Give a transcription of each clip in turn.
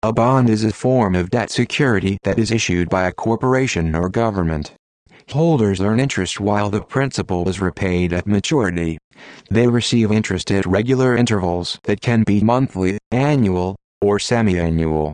A bond is a form of debt security that is issued by a corporation or government. Holders earn interest while the principal is repaid at maturity. They receive interest at regular intervals that can be monthly, annual, or semi-annual.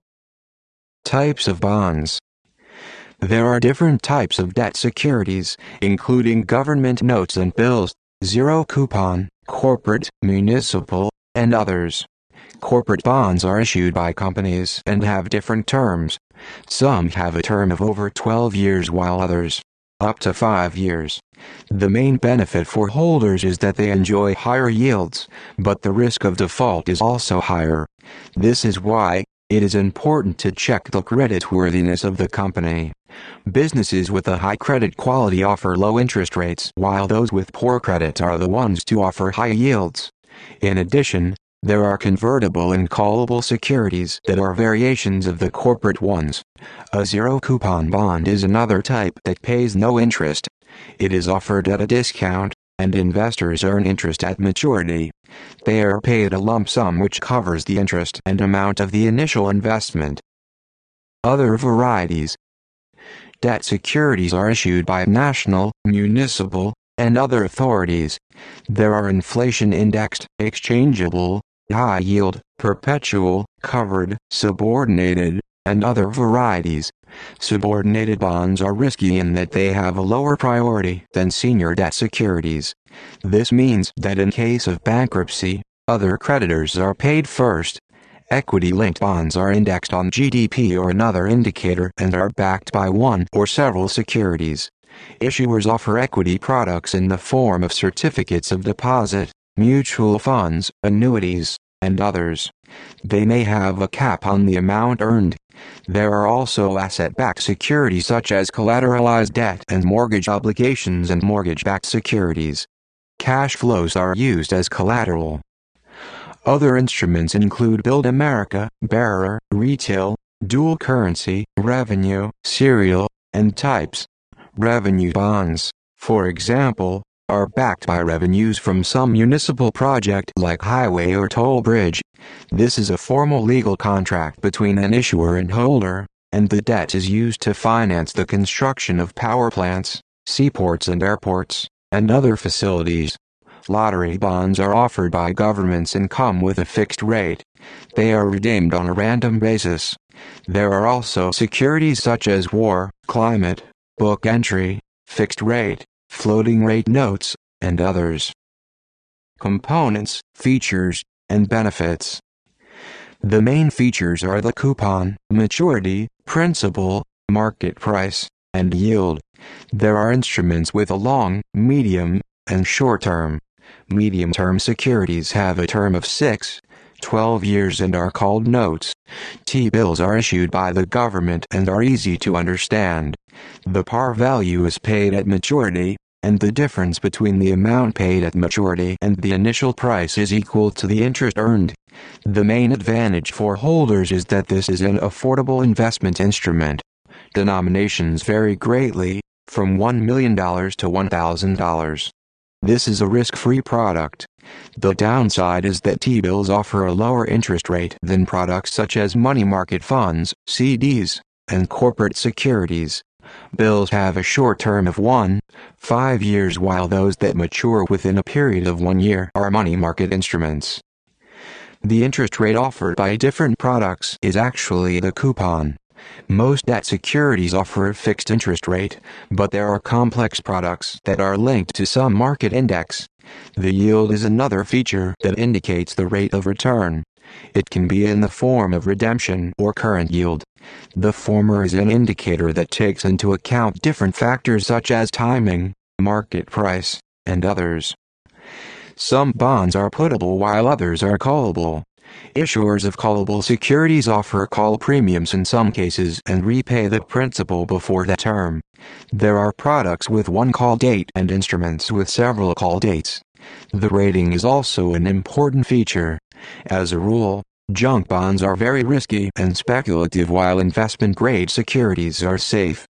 Types of bonds. There are different types of debt securities, including government notes and bills, zero coupon, corporate, municipal, and others. Corporate bonds are issued by companies and have different terms. Some have a term of over 12 years while others up to 5 years. The main benefit for holders is that they enjoy higher yields, but the risk of default is also higher. This is why it is important to check the creditworthiness of the company. Businesses with a high credit quality offer low interest rates, while those with poor credit are the ones to offer high yields. In addition, there are convertible and callable securities that are variations of the corporate ones. A zero-coupon bond is another type that pays no interest. It is offered at a discount, and investors earn interest at maturity. They are paid a lump sum which covers the interest and amount of the initial investment. Other varieties. Debt securities are issued by national, municipal, and other authorities. There are inflation-indexed, exchangeable, high-yield, perpetual, covered, subordinated, and other varieties. Subordinated bonds are risky in that they have a lower priority than senior debt securities. This means that in case of bankruptcy, other creditors are paid first. Equity-linked bonds are indexed on GDP or another indicator and are backed by one or several securities. Issuers offer equity products in the form of certificates of deposit, mutual funds, annuities, and others. They may have a cap on the amount earned. There are also asset-backed securities such as collateralized debt and mortgage obligations and mortgage-backed securities. Cash flows are used as collateral. Other instruments include Build America, bearer, retail, dual currency, revenue, serial, and types. Revenue bonds, for example, are backed by revenues from some municipal project like highway or toll bridge. This is a formal legal contract between an issuer and holder, and the debt is used to finance the construction of power plants, seaports and airports, and other facilities. Lottery bonds are offered by governments and come with a fixed rate. They are redeemed on a random basis. There are also securities such as war, climate, book entry, fixed rate, floating rate notes, and others. Components, features, and benefits. The main features are the coupon, maturity, principal, market price, and yield. There are instruments with a long, medium, and short term. Medium-term securities have a term of 6-12 years and are called notes. T-bills are issued by the government and are easy to understand. The par value is paid at maturity, and the difference between the amount paid at maturity and the initial price is equal to the interest earned. The main advantage for holders is that this is an affordable investment instrument. Denominations vary greatly, from $1 million to $1,000. This is a risk-free product. The downside is that T-bills offer a lower interest rate than products such as money market funds, CDs, and corporate securities. Bills have a short term of 1-5 years while those that mature within a period of 1 year are money market instruments. The interest rate offered by different products is actually the coupon. Most debt securities offer a fixed interest rate, but there are complex products that are linked to some market index. The yield is another feature that indicates the rate of return. It can be in the form of redemption or current yield. The former is an indicator that takes into account different factors such as timing, market price, and others. Some bonds are puttable while others are callable. Issuers of callable securities offer call premiums in some cases and repay the principal before the term. There are products with one call date and instruments with several call dates. The rating is also an important feature. As a rule, junk bonds are very risky and speculative while investment-grade securities are safe.